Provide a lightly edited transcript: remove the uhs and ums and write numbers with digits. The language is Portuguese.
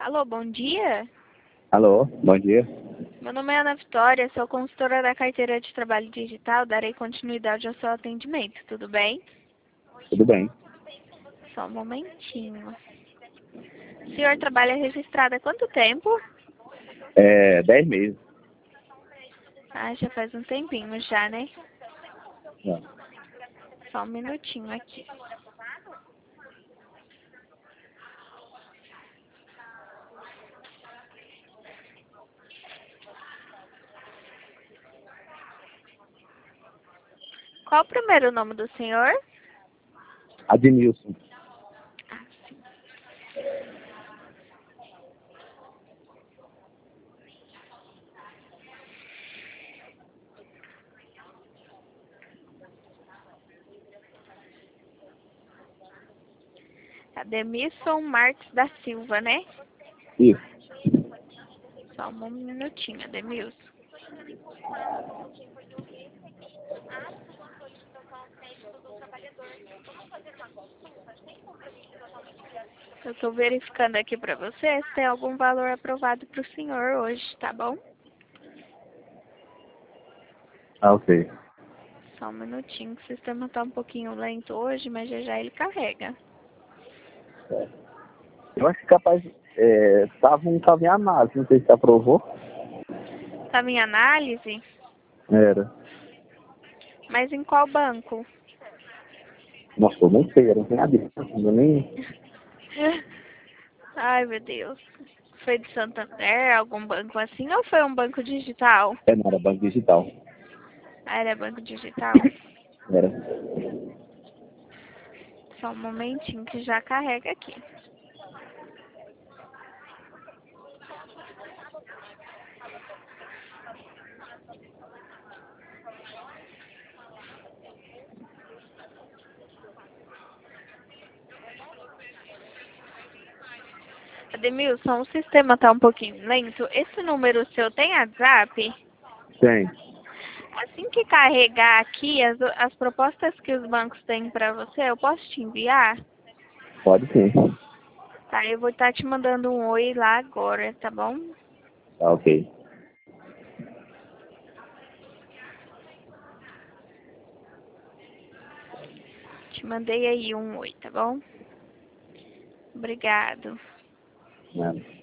Alô, bom dia. Alô, bom dia. Meu nome é Ana Vitória, sou consultora da carteira de trabalho digital. Darei continuidade ao seu atendimento, tudo bem? Tudo bem? Só um momentinho. O senhor trabalha registrado há quanto tempo? 10 meses. Ah, já faz um tempinho já, né? Já. Só um minutinho aqui. Qual o primeiro nome do senhor? Adnilson. Ah, sim. Ademilson Marques da Silva, né? Isso. Só um minutinho, Ademilson. Eu estou verificando aqui para você se tem algum valor aprovado para o senhor hoje, tá bom? Ah, ok. Só um minutinho, que o sistema está um pouquinho lento hoje, mas já já ele carrega. Eu acho que capaz. Tava em análise, não sei se aprovou. Estava em análise? Era. Mas em qual banco? Nossa, eu nem sei, era sem adendo. Eu nem. Ai, meu Deus. Foi de Santander, algum banco assim, ou foi um banco digital? Não era banco digital. Ah, era banco digital? Era. Só um momentinho que já carrega aqui. Ademilson, o sistema está um pouquinho lento. Esse número seu tem WhatsApp? Tem. Assim que carregar aqui, as propostas que os bancos têm para você, eu posso te enviar? Pode sim. Tá, eu vou estar te mandando um oi lá agora, tá bom? Tá, ok. Te mandei aí um oi, tá bom? Obrigado. Nada.